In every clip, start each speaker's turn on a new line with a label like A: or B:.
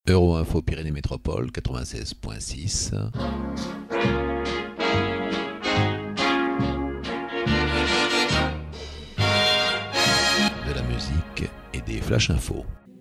A: Euroinfo Pyrénées Métropole 96.6. De la musique et des flash infos.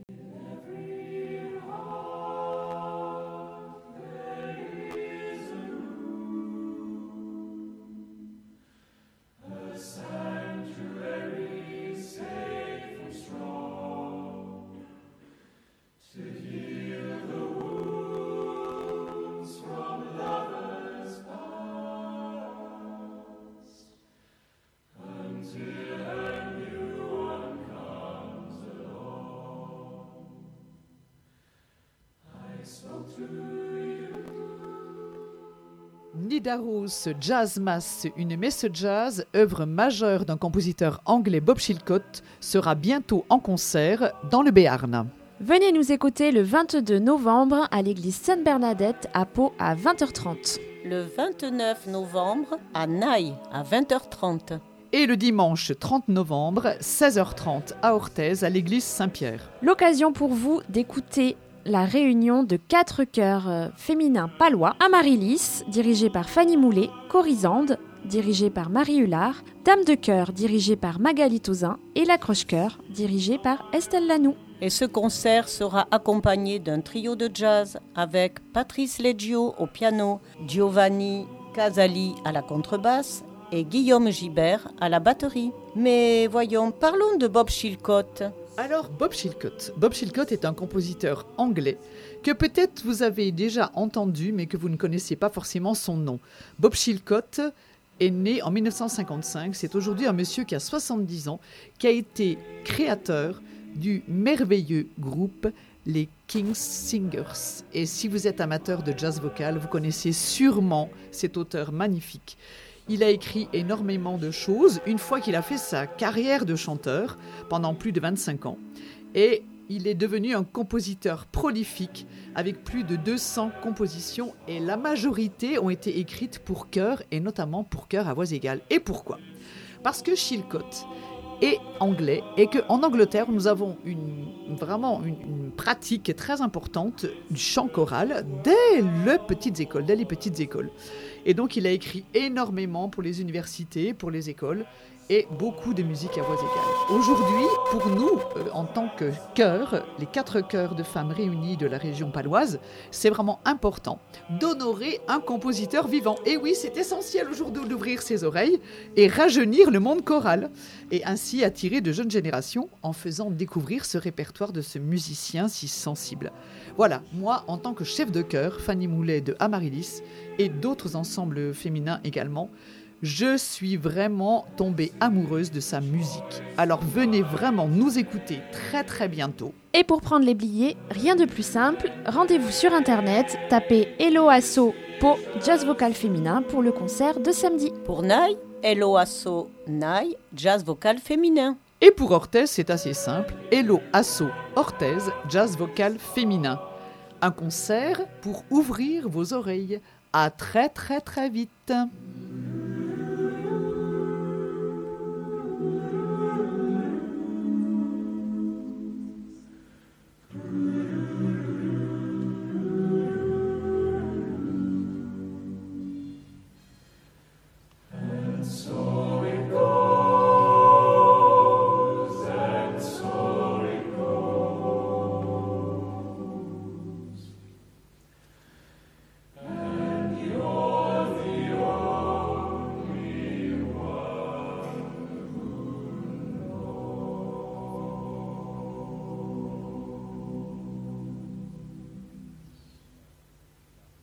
B: Nidaros Jazz Mass, une messe jazz, œuvre majeure d'un compositeur anglais Bob Chilcott, sera bientôt en concert dans le Béarn.
C: Venez nous écouter le 22 novembre à l'église Sainte-Bernadette à Pau à 20h30.
D: Le 29 novembre à Naï à 20h30.
B: Et le dimanche 30 novembre, 16h30 à Orthez à l'église Saint-Pierre.
C: L'occasion pour vous d'écouter la réunion de 4 chœurs féminins palois, Amaryllis, dirigé par Fanny Moulet, Corisande, dirigée par Marie Hullard, Dame de chœur, dirigée par Magali Tauzin, et La Croche-Chœur, dirigée par Estelle Lanoux.
D: Et ce concert sera accompagné d'un trio de jazz avec Patrice Leggio au piano, Giovanni Casali à la contrebasse et Guillaume Gibert à la batterie. Mais voyons, parlons de Bob Chilcott.
B: Alors, Bob Chilcott. Bob Chilcott est un compositeur anglais que peut-être vous avez déjà entendu, mais que vous ne connaissez pas forcément son nom. Bob Chilcott est né en 1955. C'est aujourd'hui un monsieur qui a 70 ans, qui a été créateur du merveilleux groupe les King's Singers. Et si vous êtes amateur de jazz vocal, vous connaissez sûrement cet auteur magnifique. Il a écrit énormément de choses une fois qu'il a fait sa carrière de chanteur pendant plus de 25 ans. Et il est devenu un compositeur prolifique avec plus de 200 compositions et la majorité ont été écrites pour chœur et notamment pour chœur à voix égale. Et pourquoi ? Parce que Chilcott est anglais et qu'en Angleterre, nous avons vraiment une pratique très importante du chant choral dès les petites écoles. Et donc, il a écrit énormément pour les universités, pour les écoles et beaucoup de musique à voix égale. Aujourd'hui, pour nous, en tant que chœur, les 4 chœurs de femmes réunies de la région paloise, c'est vraiment important d'honorer un compositeur vivant. Et oui, c'est essentiel aujourd'hui d'ouvrir ses oreilles et rajeunir le monde choral. Et ainsi attirer de jeunes générations en faisant découvrir ce répertoire de ce musicien si sensible. Voilà, moi, en tant que chef de chœur, Fanny Moulet de Amaryllis et d'autres ensembles féminins également, je suis vraiment tombée amoureuse de sa musique. Alors venez vraiment nous écouter très très bientôt.
C: Et pour prendre les billets, rien de plus simple, rendez-vous sur internet, tapez Hello Asso Pau Jazz Vocal Féminin pour le concert de samedi.
D: Pour Naï, Hello Asso Naï Jazz Vocal Féminin.
B: Et pour Orthez, c'est assez simple, Hello Asso Orthez Jazz Vocal Féminin. Un concert pour ouvrir vos oreilles. À très très très vite.